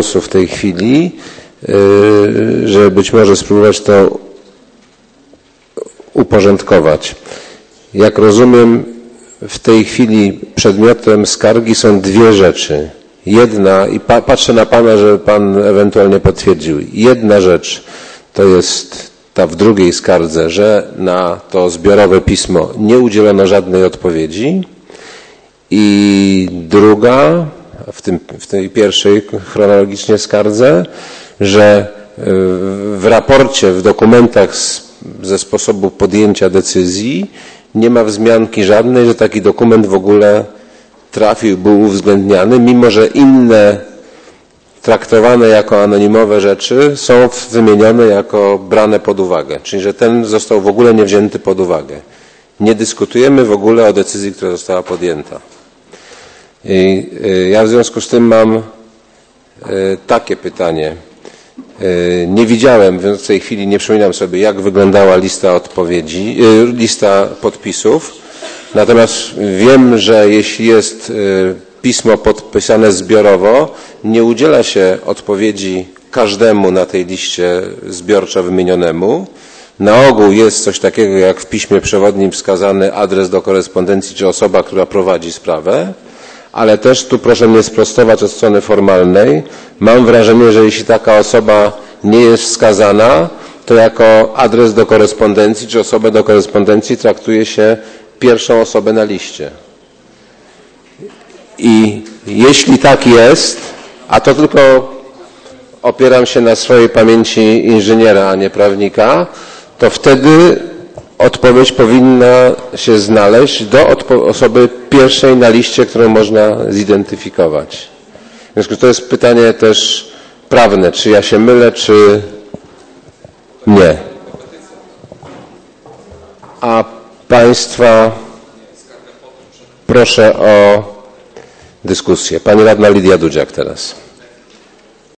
głosu w tej chwili, żeby być może spróbować to uporządkować. Jak rozumiem, w tej chwili przedmiotem skargi są dwie rzeczy. Jedna, i patrzę na Pana, żeby Pan ewentualnie potwierdził. Jedna rzecz to jest ta w drugiej skardze, że na to zbiorowe pismo nie udzielono żadnej odpowiedzi. I druga, w tej pierwszej chronologicznie skardze, że w raporcie, w dokumentach ze sposobu podjęcia decyzji nie ma wzmianki żadnej, że taki dokument w ogóle trafił, był uwzględniany, mimo że inne traktowane jako anonimowe rzeczy są wymienione jako brane pod uwagę. Czyli, że ten został w ogóle nie wzięty pod uwagę. Nie dyskutujemy w ogóle o decyzji, która została podjęta. I ja w związku z tym mam takie pytanie. Nie widziałem, więc w tej chwili nie przypominam sobie, jak wyglądała lista odpowiedzi, lista podpisów. Natomiast wiem, że jeśli jest pismo podpisane zbiorowo, nie udziela się odpowiedzi każdemu na tej liście zbiorczo wymienionemu. Na ogół jest coś takiego, jak w piśmie przewodnim wskazany adres do korespondencji czy osoba, która prowadzi sprawę. Ale też tu proszę mnie sprostować od strony formalnej. Mam wrażenie, że jeśli taka osoba nie jest wskazana, to jako adres do korespondencji czy osobę do korespondencji traktuje się pierwszą osobę na liście. I jeśli tak jest, a to tylko opieram się na swojej pamięci inżyniera, a nie prawnika, to wtedy odpowiedź powinna się znaleźć do osoby pierwszej na liście, którą można zidentyfikować. W związku z tym to jest pytanie też prawne, czy ja się mylę, czy nie. A Państwa proszę o dyskusję. Pani radna Lidia Dudziak teraz.